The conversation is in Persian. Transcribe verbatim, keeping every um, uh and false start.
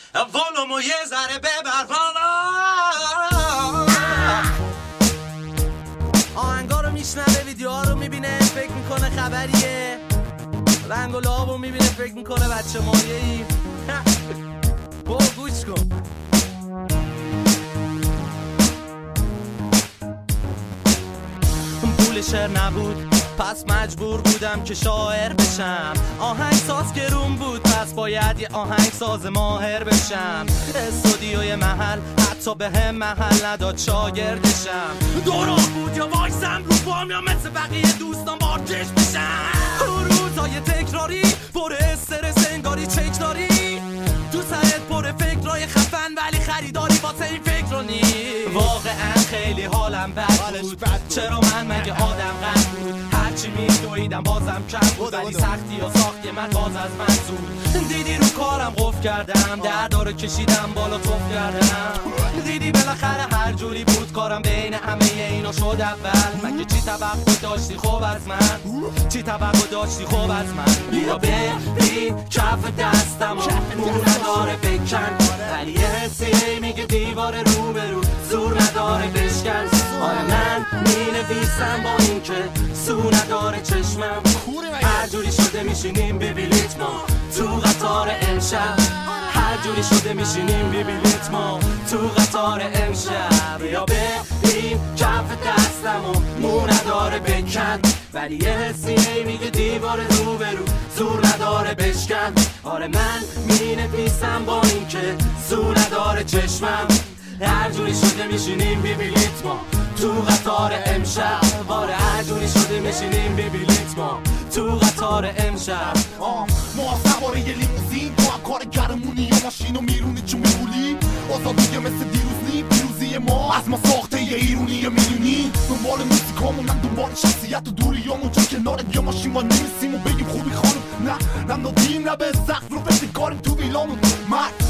ولومو یه ذره ببر بالا. آهنگا رو میشنوه، ویدیوها رو میبینه، فکر میکنه خبریه. رنگ و لابو میبینه، فکر میکنه بچه مایه ای. با گوش کن. پول شعر نبود پس مجبور بودم که شاعر بشم. آهنگ ساز گرون بود پس باید یه آهنگ ساز ماهر بشم. استودیوی محل حتی به هم محل نداد شاگردشم. دوران بود یا وایسم رو پام یا مثل بقیه دوستان بارکش بشم. روزای تکراری پر استرس انگاری چک داری. تو سرت پر فکرای خفن ولی خریداری واسه این فکر رو نی. واقعا خیلی حالم بد بود. چرا من مگه آدم قد بود؟ هرچی میدویدم بازم کم بود ولی سختی و ساختی من باز از من زود. دیدی رو کارم قفل کردم، دردارو کشیدم بالا توف کردم. دیدی بالاخره هر جوری بود کارم بین همه اینا شد اول. مگه چی توقع داشتی خوب از من؟ چی توقع داشتی خوب از من؟ بیا ببین کف دستم و مو نداره بکن ولی یه حسی میگه دیوار رو به رو زور نداره بشکن. آره من مینویسم با این که سو نداره چشمم. هر جوری شده میشینیم ببینیت ما تو قطار امشب. هر جوری شده میشینیم ببینیت ما تو قطار امشب. یا ببین کف دستم و مو نداره بکن ولی یه حسی میگه دیوار رو به رو زور نداره بشکن. آره من مینویسم با این که سو نداره چشمم. هر جوری شده میشینیم ببینیت ما تو قطار امشب. آره هر جوری شده میشینیم ببینیت ما تو قطار امشب. ما سواره یه لیموزین تو هم کار گرمونی یا ماشینو میرونی چون میبولی. آزادیه مثل دیروز نی پیروزی ما از ما ساخته یه ایرونی یه میلیونی. دنبال موسیقامون من دنبال شخصیت و دوریامون چون کنارت یا ماشین ما نمیسیم و بگیم خوبی خانم. نه نه ندیم نه به سقف رو فکر کاریم تو ویلامون. مرد